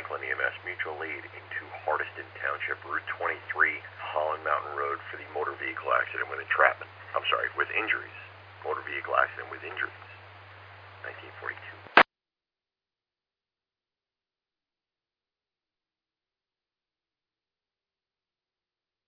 Franklin EMS mutual aid into Hardiston Township, Route 23, Holland Mountain Road for the motor vehicle accident with entrapment. With injuries. Motor vehicle accident with injuries. 1942.